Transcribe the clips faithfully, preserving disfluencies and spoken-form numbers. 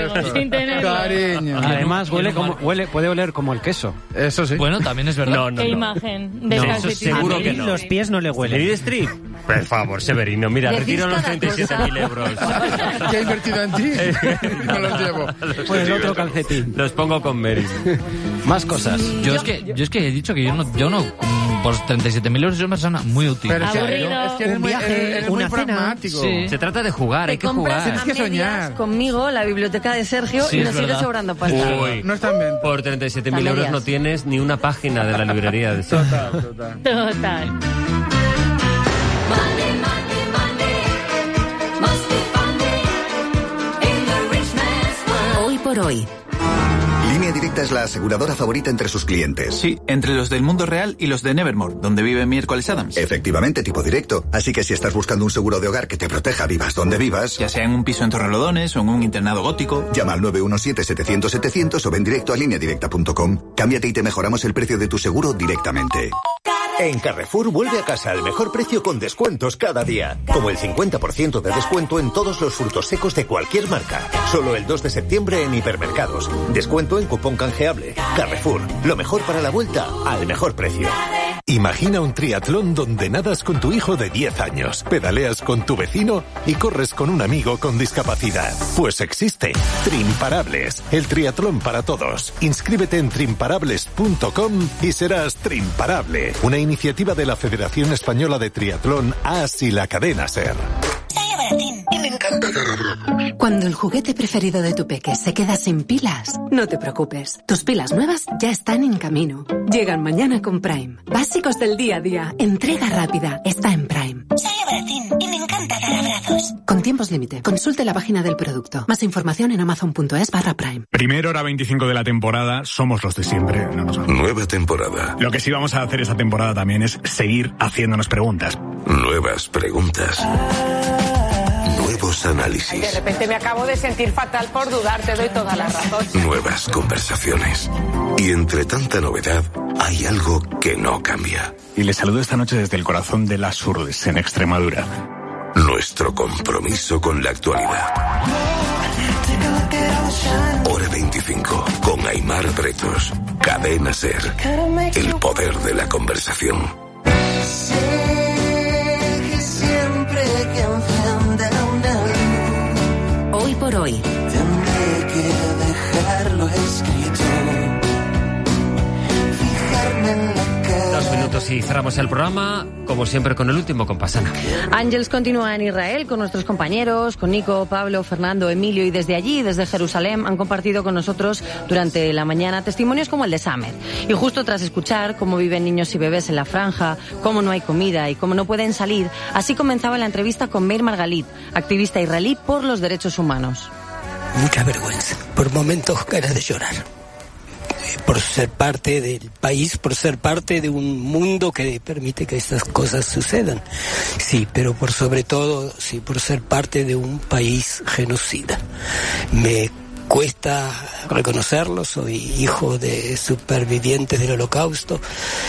esto. Sin tenerlo. Cariño. Además, huele como, huele, puede oler como el queso. Eso sí. Bueno, también es verdad. No, no, Qué no. imagen de No, calcetín. eso seguro que no. Los pies no le huelen. ¿Meryl Streep? Por favor, Severino, mira, Decís retiro los cada treinta y siete mil euros. ¿Qué ha invertido en ti? No los llevo. Pues el otro calcetín. Los pongo con Meryl. Más cosas. Yo es que yo es que he dicho que yo no, yo no mm, por treinta y siete mil euros soy una persona muy útil. Pero es que, Aburrido. es que eres Un muy, viaje, eres, eres muy una cena. pragmático. Sí. Se trata de jugar, hay Te que compras jugar. a Tienes que medias soñar. conmigo la biblioteca de Sergio Sí, y es nos sigue verdad. sobrando pasta. Uy. No está en venta. Por treinta y siete mil A euros medias. no tienes ni una página de la librería de Sergio. Total, total. Total. Hoy por hoy. Línea Directa es la aseguradora favorita entre sus clientes. Sí, entre los del mundo real y los de Nevermore, donde vive Miércoles Adams. Efectivamente, tipo directo. Así que si estás buscando un seguro de hogar que te proteja vivas donde vivas, Ya sea en un piso en Torrelodones o en un internado gótico. llama al nueve uno siete, setecientos, setecientos o ven directo a línea directa punto com. Cámbiate y te mejoramos el precio de tu seguro directamente. En Carrefour vuelve a casa al mejor precio con descuentos cada día. Como el cincuenta por ciento de descuento en todos los frutos secos de cualquier marca. Solo el dos de septiembre en hipermercados. Descuento en cupón canjeable. Carrefour, lo mejor para la vuelta al mejor precio. Imagina un triatlón donde nadas con tu hijo de diez años, pedaleas con tu vecino y corres con un amigo con discapacidad. Pues existe Trimparables, el triatlón para todos. Inscríbete en trimparables punto com y serás trimparable. Una iniciativa de la Federación Española de Triatlón, A S y la cadena SER. Y me encanta Cuando el juguete preferido de tu peque se queda sin pilas, no te preocupes. Tus pilas nuevas ya están en camino. Llegan mañana con Prime. Básicos del día a día. Entrega rápida. Está en Prime. Soy Abracín y me encanta dar abrazos. Con tiempos límite. Consulte la página del producto. Más información en amazon punto es barra Prime. Primera hora veinticinco de la temporada, somos los de siempre. No nos... Nueva temporada. Lo que sí vamos a hacer esta temporada también es seguir haciéndonos preguntas. Nuevas preguntas. Nuevos Ay, análisis. de repente me acabo de sentir fatal por dudar, te doy toda la razón. Nuevas conversaciones. Y entre tanta novedad, hay algo que no cambia. Y les saludo esta noche desde el corazón de las Urdes, en Extremadura. Nuestro compromiso con la actualidad. Hora veinticinco, con Aimar Bretos. Cadena SER. El poder de la conversación. Hoy por hoy. Tendré que dejarlo escrito. Fijarme en la cara. Dos minutos y cerramos el programa, como siempre, con el último compás. Ana. Ángels continúa en Israel con nuestros compañeros, con Nico, Pablo, Fernando, Emilio, y desde allí, desde Jerusalén, han compartido con nosotros durante la mañana testimonios como el de Samer. Y justo tras escuchar cómo viven niños y bebés en la franja, cómo no hay comida y cómo no pueden salir, así comenzaba la entrevista con Meir Margalit, activista israelí por los derechos humanos. Mucha vergüenza, por momentos ganas de llorar. Por ser parte del país, por ser parte de un mundo que permite que estas cosas sucedan. Sí, pero por sobre todo, sí, por ser parte de un país genocida. Me cuesta reconocerlo, soy hijo de supervivientes del Holocausto.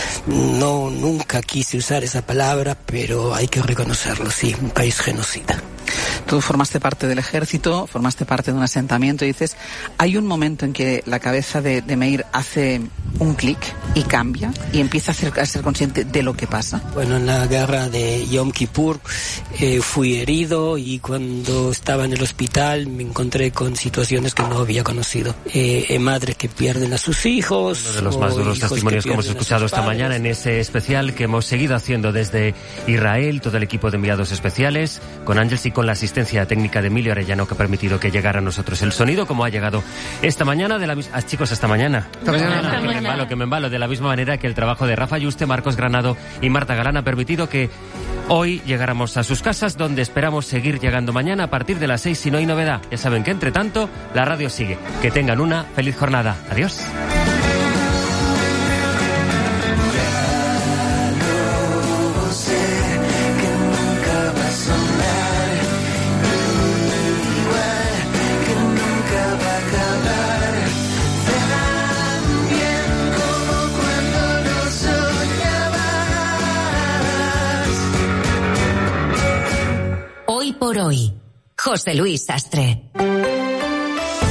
No, nunca quise usar esa palabra, pero hay que reconocerlo, sí, un país genocida. Tú formaste parte del ejército, formaste parte de un asentamiento y dices, hay un momento en que la cabeza de, de Meir hace un clic y cambia y empieza a, hacer, a ser consciente de lo que pasa. Bueno, en la guerra de Yom Kippur eh, fui herido y cuando estaba en el hospital me encontré con situaciones que no había conocido. Eh, eh, madres que pierden a sus hijos. Uno de los más duros testimonios que hemos escuchado esta mañana en ese especial que hemos seguido haciendo desde Israel, todo el equipo de enviados especiales, con Ángels y con la asistencia técnica de Emilio Arellano, que ha permitido que llegara a nosotros el sonido como ha llegado esta mañana de la misma... Ah, chicos, esta mañana. Esta mañana. Esta mañana. Que me embalo, que me embalo. De la misma manera que el trabajo de Rafa Yuste, Marcos Granado y Marta Galán ha permitido que hoy llegáramos a sus casas, donde esperamos seguir llegando mañana a partir de las seis si no hay novedad. Ya saben que, entre tanto, la radio sigue. Que tengan una feliz jornada. Adiós. Hoy por hoy, José Luis Sastre.